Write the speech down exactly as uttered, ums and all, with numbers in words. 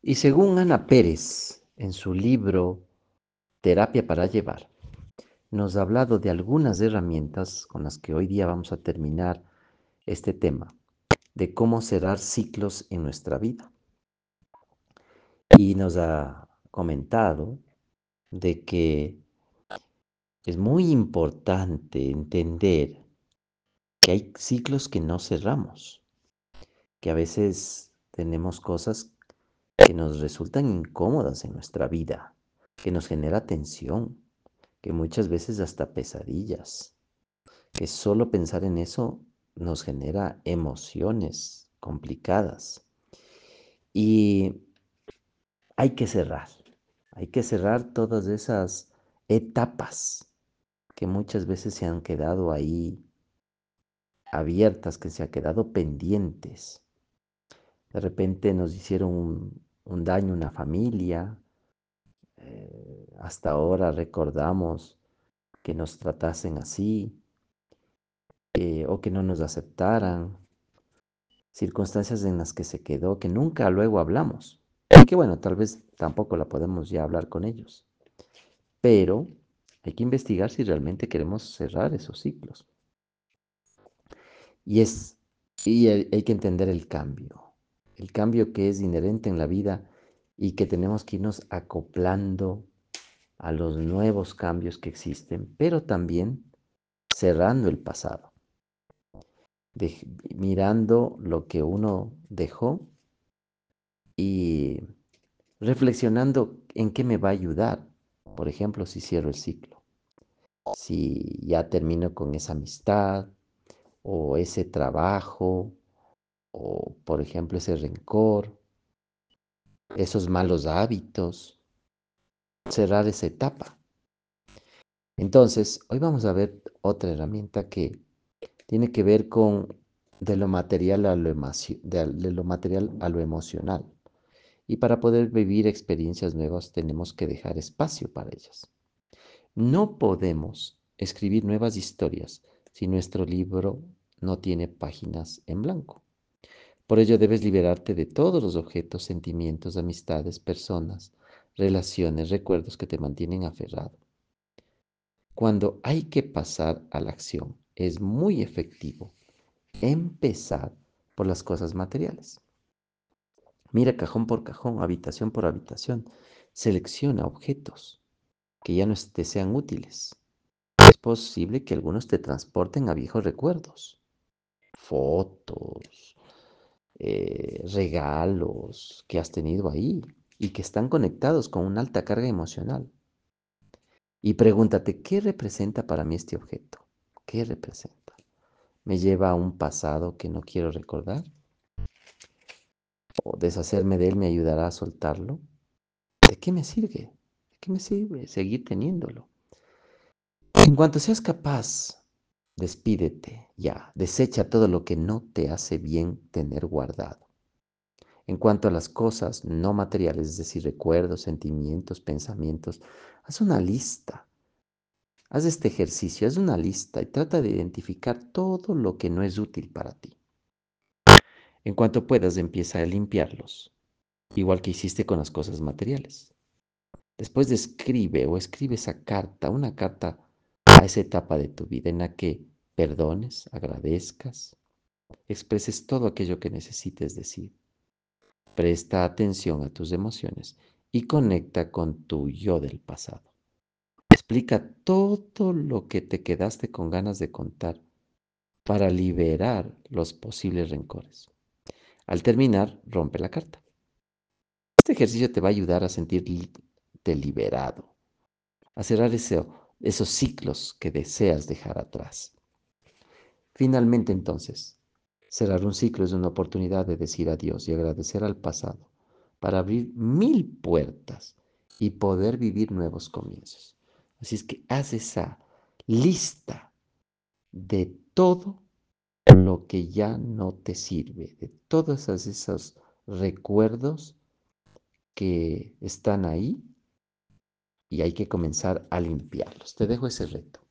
Y según Ana Pérez, en su libro Terapia para Llevar, nos ha hablado de algunas herramientas con las que hoy día vamos a terminar este tema, de cómo cerrar ciclos en nuestra vida. Y nos ha comentado de que es muy importante entender que hay ciclos que no cerramos, que a veces tenemos cosas que nos resultan incómodas en nuestra vida, que nos genera tensión, que muchas veces hasta pesadillas, que solo pensar en eso nos genera emociones complicadas. Y hay que cerrar, hay que cerrar todas esas etapas que muchas veces se han quedado ahí abiertas, que se han quedado pendientes. De repente nos hicieron un, un daño una familia, eh, hasta ahora recordamos que nos tratasen así, eh, o que no nos aceptaran, circunstancias en las que se quedó, que nunca luego hablamos. Y que bueno, tal vez tampoco la podemos ya hablar con ellos. Pero hay que investigar si realmente queremos cerrar esos ciclos. Y, es, y hay, hay que entender el cambio, el cambio que es inherente en la vida y que tenemos que irnos acoplando a los nuevos cambios que existen, pero también cerrando el pasado, de, mirando lo que uno dejó y reflexionando en qué me va a ayudar. Por ejemplo, si cierro el ciclo, si ya termino con esa amistad o ese trabajo o, por ejemplo, ese rencor, esos malos hábitos, cerrar esa etapa. Entonces, hoy vamos a ver otra herramienta que tiene que ver con de lo material a lo, emoci- de, de lo material a lo emocional. Y para poder vivir experiencias nuevas tenemos que dejar espacio para ellas. No podemos escribir nuevas historias si nuestro libro no tiene páginas en blanco. Por ello debes liberarte de todos los objetos, sentimientos, amistades, personas, relaciones, recuerdos que te mantienen aferrado. Cuando hay que pasar a la acción, es muy efectivo empezar por las cosas materiales. Mira cajón por cajón, habitación por habitación. Selecciona objetos que ya no te sean útiles. Es posible que algunos te transporten a viejos recuerdos, fotos, eh, regalos que has tenido ahí y que están conectados con una alta carga emocional. Y pregúntate, ¿qué representa para mí este objeto? ¿Qué representa? ¿Me lleva a un pasado que no quiero recordar? ¿O deshacerme de él me ayudará a soltarlo? ¿De qué me sirve? ¿De qué me sirve seguir teniéndolo? En cuanto seas capaz, despídete ya, desecha todo lo que no te hace bien tener guardado. En cuanto a las cosas no materiales, es decir, recuerdos, sentimientos, pensamientos, haz una lista. Haz este ejercicio, haz una lista y trata de identificar todo lo que no es útil para ti. En cuanto puedas, empieza a limpiarlos, igual que hiciste con las cosas materiales. Después escribe o escribe esa carta, una carta a esa etapa de tu vida en la que perdones, agradezcas, expreses todo aquello que necesites decir. Presta atención a tus emociones y conecta con tu yo del pasado. Explica todo lo que te quedaste con ganas de contar para liberar los posibles rencores. Al terminar, rompe la carta. Este ejercicio te va a ayudar a sentirte liberado, a cerrar ese, esos ciclos que deseas dejar atrás. Finalmente, entonces, cerrar un ciclo es una oportunidad de decir adiós y agradecer al pasado para abrir mil puertas y poder vivir nuevos comienzos. Así es que haz esa lista de todo lo que ya no te sirve, de todos esos recuerdos que están ahí y hay que comenzar a limpiarlos. Te dejo ese reto.